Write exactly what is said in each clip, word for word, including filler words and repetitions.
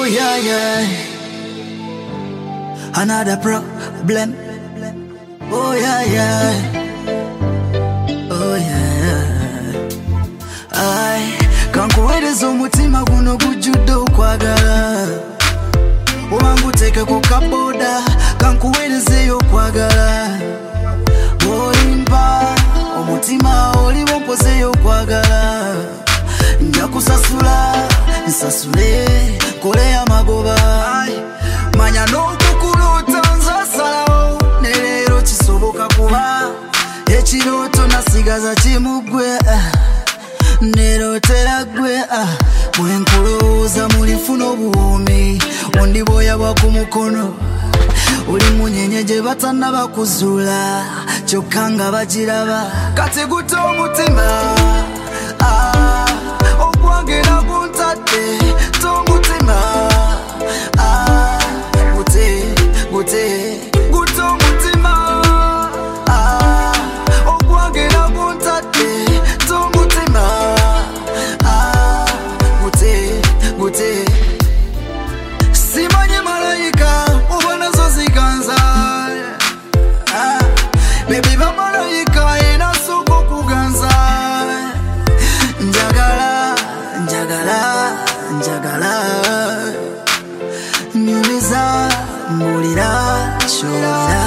Oh yeah, yeah. Another problem. Oh yeah, yeah. Oh yeah. Ay, kankuwerezo umutima guno gujudo kwagala. Owangu teke kukaboda, kankuwereze yo kwagala. Bolimba, umutima oli wompoze yo kwagala. Nja kusasula, nsasule, kole ya magoba. Manya n'okukuluta nza salawo, nelero kisoboka kuba. Ekiroto nasigaza kimugwe, nerotera gwe. Bwe nkulowooza mulifuna obuwoomi, ondiboya bwa ku mukono. Uli munyenye gye batannaba kuzuula, kyokka nga bagiraba. Kati guta omutima, ah, ogwagera guntadde, t'omutima, ah, gute, gute, guta omutima, ah, ogwagera guntadde, t'omutima, ah, gute, gute. Simanyi malayika, ubona zo ziganza, ah, baby ba malayika ina soko kuganza. Njagala, njagala, njagala, nyumiza, mbulira, shobira.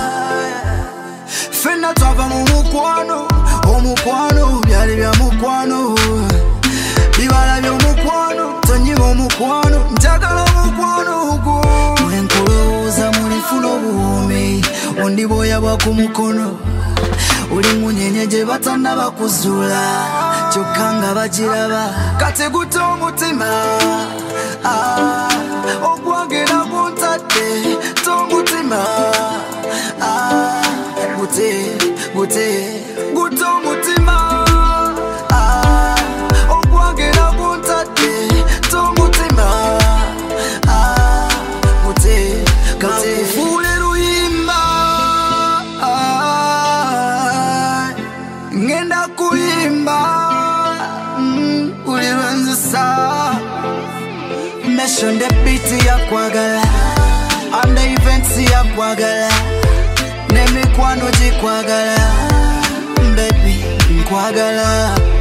Fenna twava mu mukwano, omukwano byali bya mukwano. Bibala by'omukwano, tonyiba omukwano, njagala omukwano ogwo. Bwe nkulowooza mulifuna obuwoomi, ondiboya bwa ku mukono. Uli munyenye gye batannaba kuzuula, kyokka nga bagiraba. Kati guta omutima, ah, ogwagera guntadde, t'omutima, ah, gute, gute, guta omutima, ah, ogwagera guntadde, t'omutima, ah, gute, gute. Kakufuule luyimba, ah, ngenda kuyimba, mm, uli lwenzisa. Mention the beat ya kwagala, and the events ya kwagala, nemikwano gikwagala, baby nkwagala.